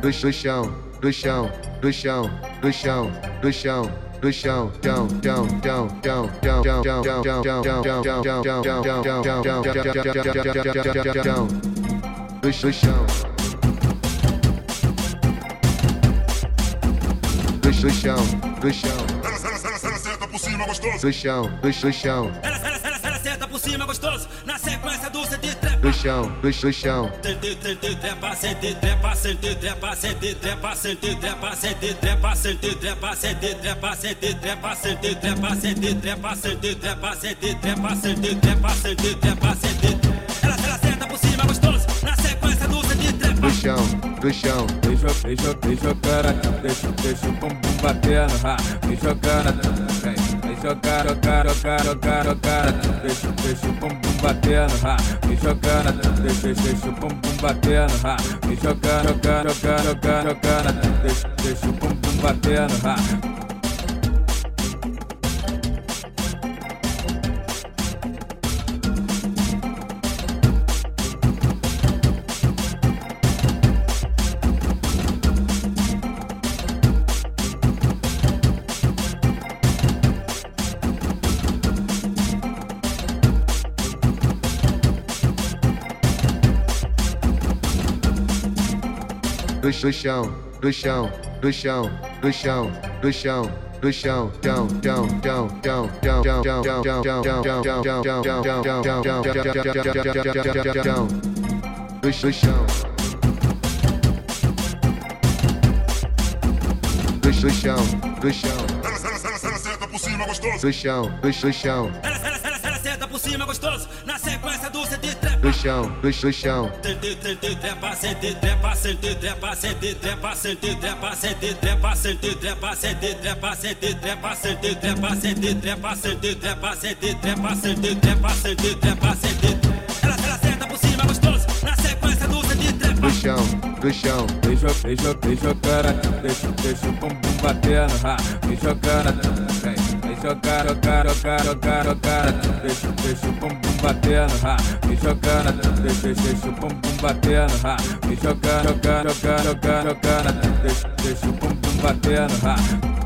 chão, do chão, do chão, do chão, do chão, do chão, chão, chão, chão, chão, chão, chão, chão, chão, chão, chão, chão, chão, chão, do chão, do chão, do chão, Ela senta por cima gostoso. do chão, do chão, Ela senta por cima gostoso, na sequência do CD trepa. do chão, do chão, Trepa, sente trepa, sente trepa, sente trepa, sente trepa, sente trepa, sente trepa, sente trepa, sente trepa, sente trepa, sente trepa, sente trepa, sente trepa, sente trepa, sente trepa, sente. Ela senta por cima gostoso, na sequência do CD trepa. do chão, do chão, Vem jogando, deixa o bumbum batendo, vem jogando, vem jogando, deixa o bumbum batendo, vem jogando, deixa o bumbum batendo, vem jogando, deixa o bumbum batendo, do chão, do chão, do chão, do chão, do chão, do chão, chão, chão, chão, chão, chão, chão, chão, chão, chão, chão, chão, chão, chão, chão, chão, do chão, do chão, do chão, Ela senta por cima gostoso. do chão, do chão, Ela senta por cima gostoso, na sequência do CD trepa. do chão, do chão, Trepa, sente trepa, sente trepa, sente trepa, sente trepa, sente trepa, sente trepa, sente trepa, sente trepa, sente trepa, sente trepa, sente trepa, sente trepa, sente trepa, sente trepa, sente. Ela senta por cima gostoso, na sequência do CD trepa. do chão, do chão, vem jogando, deixa o bumbum batendo, vem jogando, vem jogando, deixa o bumbum batendo, vem jogando, deixa o bumbum batendo, vem jogando, deixa o bumbum batendo,